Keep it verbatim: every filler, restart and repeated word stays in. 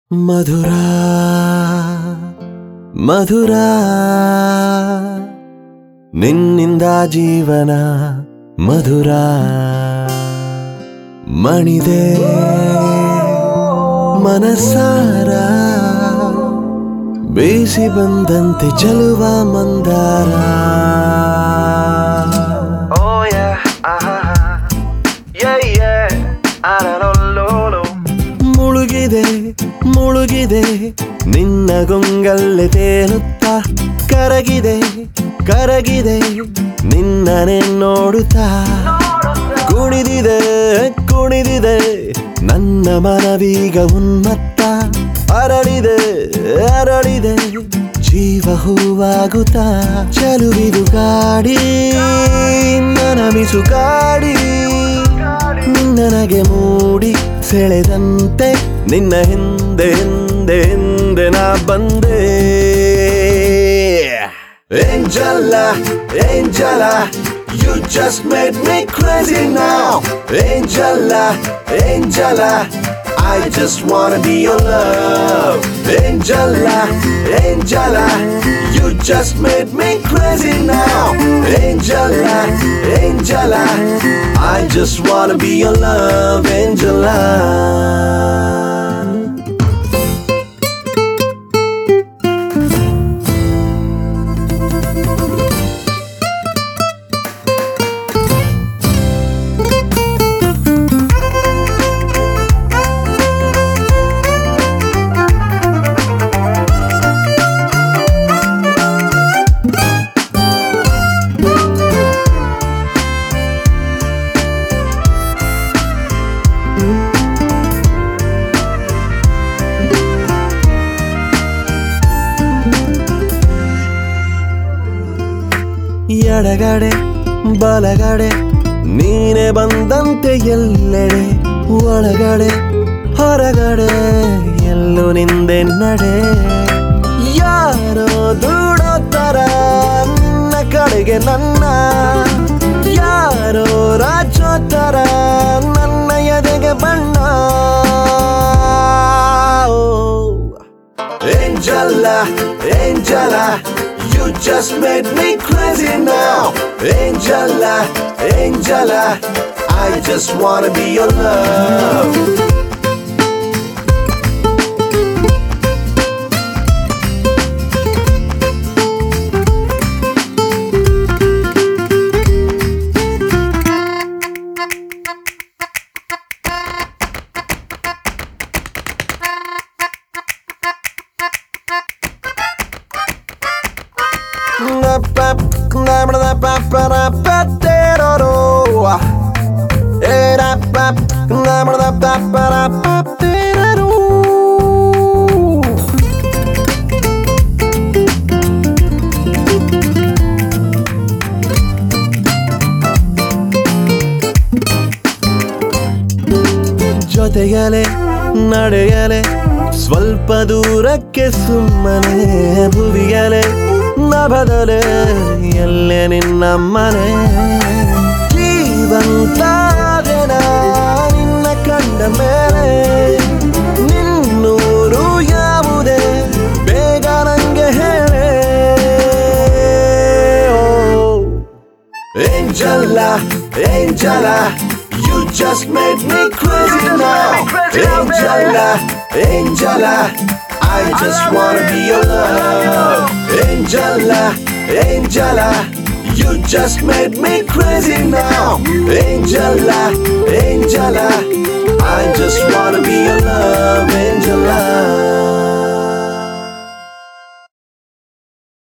ಮಧುರ ಮಧುರ ನಿನ್ನಿಂದ ಜೀವನ ಮಧುರ ಮಣಿದೆ ಮನಸಾರ ಬೇಸಿ ಬಂದಂತೆ ಚೆಲುವ ಮಂದಾರ ಮುಳುಗಿದೆ ಮುಳುಗಿದೆ ನಿನ್ನ ಗೊಂಗಲ್ಲೆ ತೇಲುತ್ತಾ ಕರಗಿದೆ ಕರಗಿದೆ ನಿನ್ನನೆ ನೋಡುತ್ತಾ ಕುಣಿದಿದೆ ಕುಣಿದಿದೆ ನನ್ನ ಮನವೀಗ ಉನ್ಮತ್ತ ಅರಳಿದೆ ಅರಳಿದೆ ಜೀವ ಹೂವಾಗುತ್ತಾ ಚಲುವಿದು ಗಾಡಿ ಮನಮಿಸು ಗಾಡಿ ನಿನ್ನನಗೆ ಮೂಡಿ ಸೆಳೆದಂತೆ ನಿನ್ನ ಹಿಂದೆ ಹಿಂದೆ ಹಿಂದೆ ನಾ ಬಂದೆ Angela, Angela, you just made me crazy now. Angela, Angela, I just wanna be your love. Angela, Angela, you just made me crazy now. Angela, Angela, I just wanna be your love, Angela. ಎಡಗಡೆ ಬಲಗಡೆ ನೀನೆ ಬಂದಂತೆ ಎಲ್ಲೆಡೆ ಒಳಗಡೆ ಹೊರಗಡೆ ಎಲ್ಲೂ ನಿಂದೆ ನಡೆ ಯಾರೋ ದೂಡೋ ತರ ನಿನ್ನ ಕಡೆಗೆ ನನ್ನ ಯಾರೋ ರಾಜೋ ತರ ನನ್ನ ಎದೆಗೆ ಬಣ್ಣ Angela, Angela, you just made me crazy now. Angela, Angela, I just wanna be your love. ಜೊತೆಗಲೆ ನಡೆಯಲೆ ಸ್ವಲ್ಪ ದೂರಕ್ಕೆ ಸುಮ್ಮನೆ ಭುವಿಯಲೆ ನಭದಲೆ ಎಲ್ಲೆ ನಿನ್ನ ಮನೆ ಜೀವಂತಾದೆನ ನಿನ್ನ ಕಂಡ ಮೇಲೆ ನಿನ್ನೂರು ಯಾವುದೇ ಬೇಗ ನಂಗೆ ಹೇಳೆ Angela, Angela, you just made me crazy now. Angela, Angela, I just wanna be your love. Angela, Angela, you just made me crazy now. Angela, Angela,